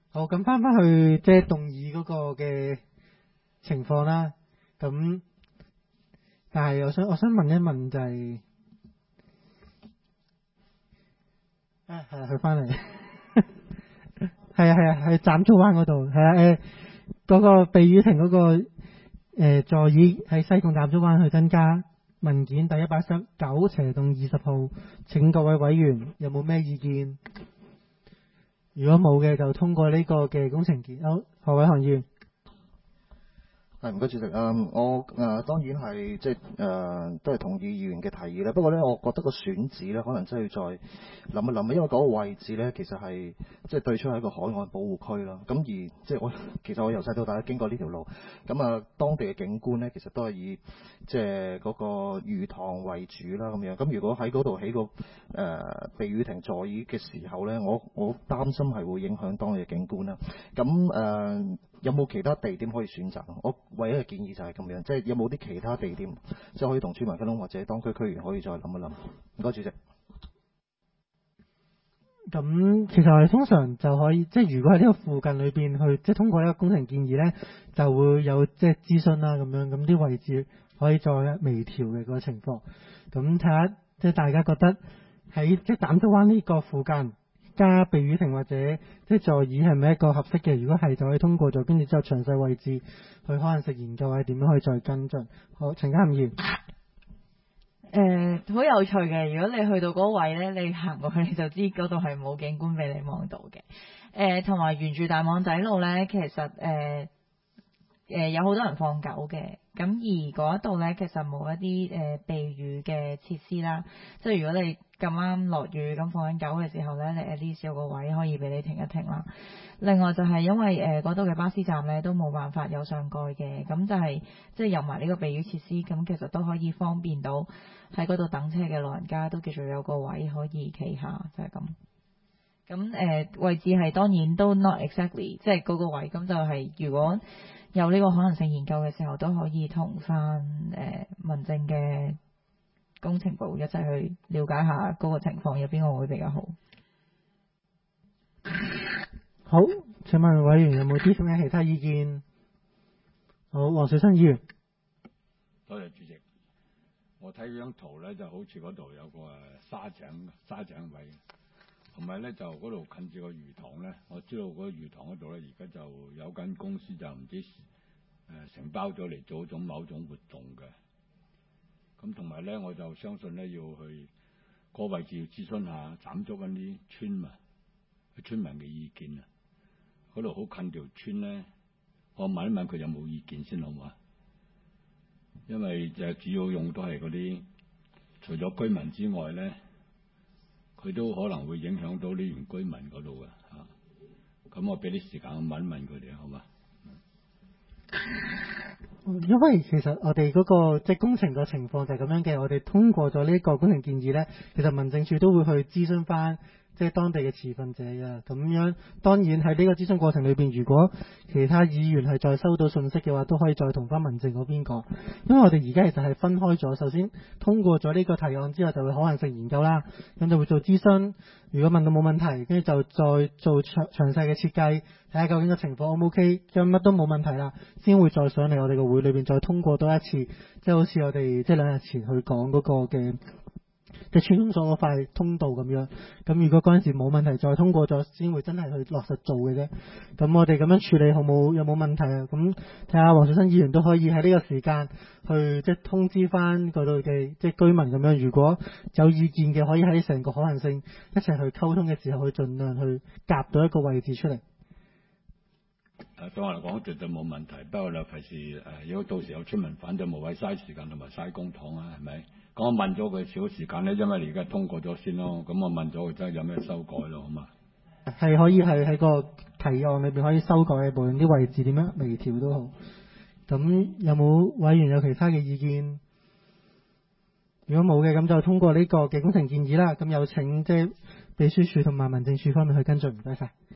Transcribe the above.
好，咁翻去即係動議嗰個嘅情況啦。咁但係我想問一問就係、係佢翻嚟，係斬竹灣嗰度，係啊嗰個避雨亭嗰個座椅喺西貢斬竹灣去增加文件第119/20號，請各位委員有冇咩意見？如果冇嘅就通過呢個嘅工程建議。好，何偉航議員。 係唔該主席，我當然係即係都係同意議員嘅提議咧。不過咧，我覺得個選址咧，可能真係要再諗一諗，因為嗰個位置咧，其實係即係對出係一個海岸保護區啦。咁而即係其實我由細到大經過呢條路，咁當地嘅景觀咧，其實都係以即係嗰個魚塘為主啦咁樣。咁如果喺嗰度起個避雨亭座椅嘅時候咧，我擔心係會影響當地嘅景觀啦。咁有冇其他地點可以選擇？我唯一嘅建議就係咁樣，即係有冇啲其他地點，即係可以同村民溝通，或者當區區員可以再諗一諗。唔該，主席。 咁其實我哋通常就可以，即係如果喺呢個附近裏邊去，即係通過呢個工程建議呢，就會有即係諮詢啦咁樣，咁啲位置可以再微調嘅嗰個情況。咁睇下即係大家覺得喺即係斬竹灣呢個附近加避雨亭或者即係座椅係咪一個合適嘅？如果係就可以通過咗，跟住之後詳細位置去可能食研究或者點樣可以再跟進。好，陳家議員。 好有趣嘅。如果你去到嗰位呢，你行過去你就知嗰度係冇景觀俾你望到嘅。同埋沿住大網仔路呢，其實有好多人放狗嘅。咁而嗰一度呢，其實冇一啲避雨嘅設施啦。即係如果你咁啱落雨咁放緊狗嘅時候呢，你 at least 有個位可以俾你停一停啦。另外就係因為嗰度嘅巴士站呢都冇辦法有上蓋嘅，咁就係即係有埋呢個避雨設施，咁其實都可以方便到喺嗰度等車嘅老人家都叫做有個位可以企下，就係咁。咁位置係當然都 not exactly 即係嗰個位，咁就係如果有呢個可能性研究嘅時候，都可以同翻民政嘅工程部一齊去了解下嗰個情況，有邊個會比較好。 好，請問委員有冇啲咩其他意見？好，黃水新議員。 多謝主席。我睇嗰張圖咧，就好似嗰度有個沙井位，同埋咧就嗰度近住個魚塘咧。我知道嗰個魚塘嗰度咧，而家就有間公司就唔知承包咗嚟做某種活動嘅。咁同埋咧，我就相信咧要去個位置要諮詢下斬竹嗰啲村民嘅意見啊。嗰度好近條村咧，我問一問佢有冇意見先好唔好啊？因為就主要用都係嗰啲，除咗居民之外咧，佢都可能會影響到呢原居民嗰度嘅嚇。咁我俾啲時間我問一問佢哋好嘛？ 因為其實我哋嗰個即係工程個情況就係咁樣嘅，我哋通過咗呢個工程建議咧，其實民政處都會去諮詢翻即係當地嘅持份者嘅。咁樣當然喺呢個諮詢過程裏邊，如果其他議員係再收到信息嘅話，都可以再同翻民政嗰邊講。因為我哋而家其實係分開咗，首先通過咗呢個提案之後，就會可能性研究啦，咁就會做諮詢。如果問到冇問題，跟住就再做詳細嘅設計，睇下究竟個情況 O 唔 OK，咁乜都冇問題啦，先會再上嚟我哋個會裏邊再通過多一次，即係好似我哋即係2日前去講嗰個嘅即係村公所嗰塊通道咁樣。咁如果嗰陣時冇問題，再通過咗先會真係去落實做嘅啫。咁我哋咁樣處理好冇有冇問題啊？咁睇下黃水新議員都可以喺呢個時間去即係通知翻嗰度嘅即係居民咁樣，如果有意見嘅可以喺成個可行性一齊去溝通嘅時候，去盡量去夾到一個位置出嚟。 對我嚟講絕對冇問題，不過你費事如果到時有村民反對，無謂嘥時間同埋嘥公帑啊，係咪？咁我問咗佢少時間咧，因為你而家通過咗先咯。咁我問咗佢真係有咩修改咯，好嘛？ 係可以係喺個提案裏邊可以修改嘅，無論啲位置點樣微調都好。咁有冇委員有其他嘅意見？如果冇嘅，咁就通過呢個嘅工程建議啦。咁有請即係秘書處同埋民政處方面去跟進，唔該晒。